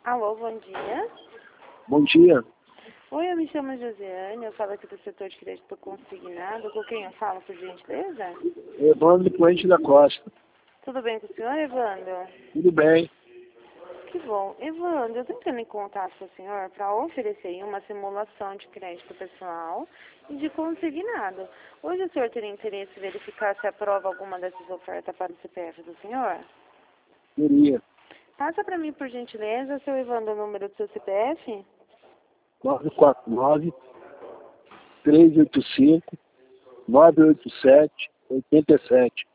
Alô, bom dia. Bom dia. Oi, eu me chamo Josiane, eu falo aqui do setor de crédito consignado. Com quem eu falo, por gentileza? Evandro Puente da Costa. Tudo bem com o senhor, Evandro? Tudo bem. Que bom. Evandro, eu estou entrando em contato com o senhor para oferecer aí uma simulação de crédito pessoal e de consignado. Hoje o senhor teria interesse em verificar se aprova alguma dessas ofertas para o CPF do senhor? Queria. Passa para mim, por gentileza, seu Evandro, o número do seu CPF? 949-385-987-87.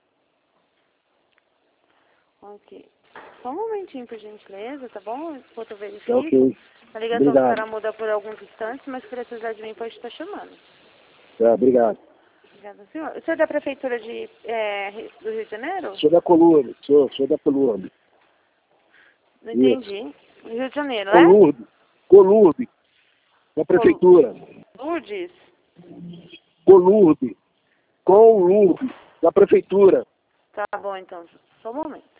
Ok. Só um momentinho, por gentileza, tá bom? Enquanto eu verifico. Tá ok. A ligação Obrigado. para mudar por alguns instantes, mas se precisar de mim, pode estar chamando. Tá, obrigado. Obrigada, senhor. O senhor é da Prefeitura do Rio de Janeiro? Sou da Colurbe. Sou da Colurbe. Não entendi. Rio de Janeiro, Colurbe. Da Prefeitura. Lourdes? Colurbe. Da Prefeitura. Tá bom, então. Só um momento.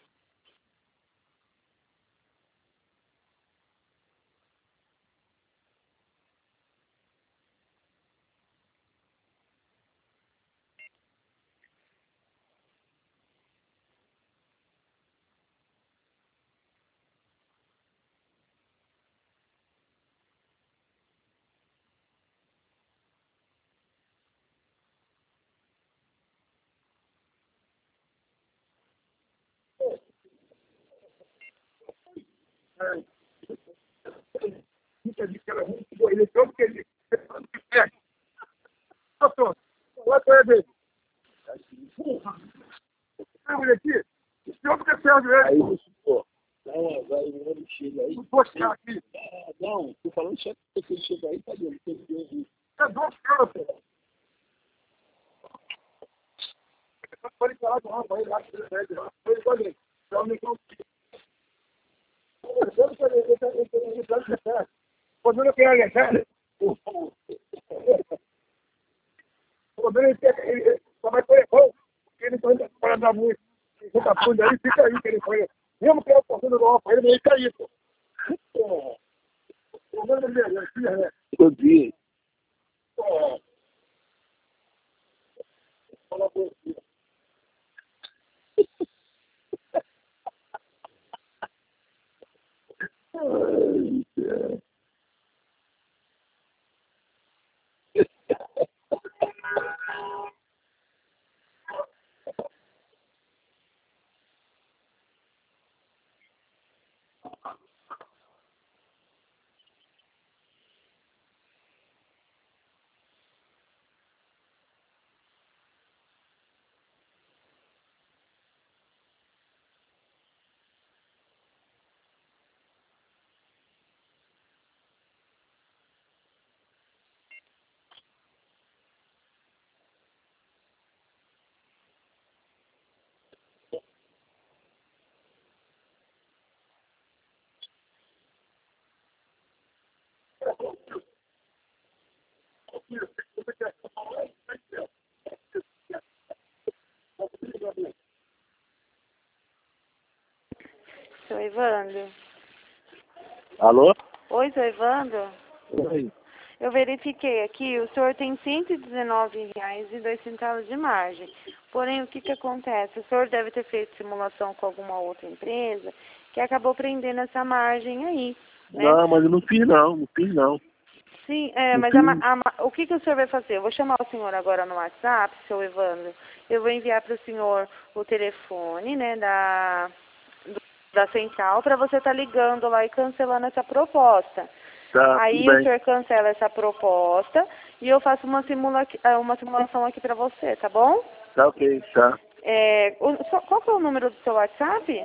Aí você, pô, vai chega aí. Não vou chegar aqui. Não, tô falando só que você chega aí, tá dentro. É 12 caras, pô. Eu falei que lá do ramo, aí lá, ele pode ir. Então, me consigo. Quando eu quero agachar, o problema é que ele só vai correr bom, porque ele não anda para dar muito. Ele fica fundo aí, fica aí, que ele foi. Mesmo que eu estou fazendo mal para ele, ele cair, pô. O problema dele é aqui, né? Bom dia. Fala por aqui. Ai, cara. Seu Evandro? Alô? Oi, seu Evandro? Oi. Eu verifiquei aqui, o senhor tem R$ 119,02 de margem. Porém, o que acontece? O senhor deve ter feito simulação com alguma outra empresa que acabou prendendo essa margem aí, né? Não, mas eu não fiz não. Sim, Não mas fiz. o que o senhor vai fazer? Eu vou chamar o senhor agora no WhatsApp, seu Evandro. Eu vou enviar para o senhor o telefone, né, da central, para você estar ligando lá e cancelando essa proposta. Tá, Aí tudo o bem. senhor cancela essa proposta e eu faço uma simulação aqui para você, tá bom? Tá ok, tá. Qual que é o número do seu WhatsApp?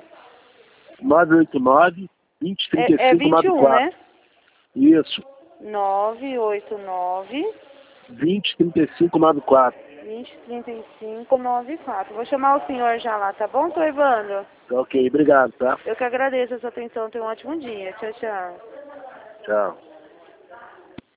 989 É 21, 203594. né? Isso. 989 203594. 203594. Vou chamar o senhor já lá, tá bom, seu Evandro? Tá ok, obrigado, tá? Eu que agradeço a sua atenção. Tenha um ótimo dia. Tchau, tchau. Tchau.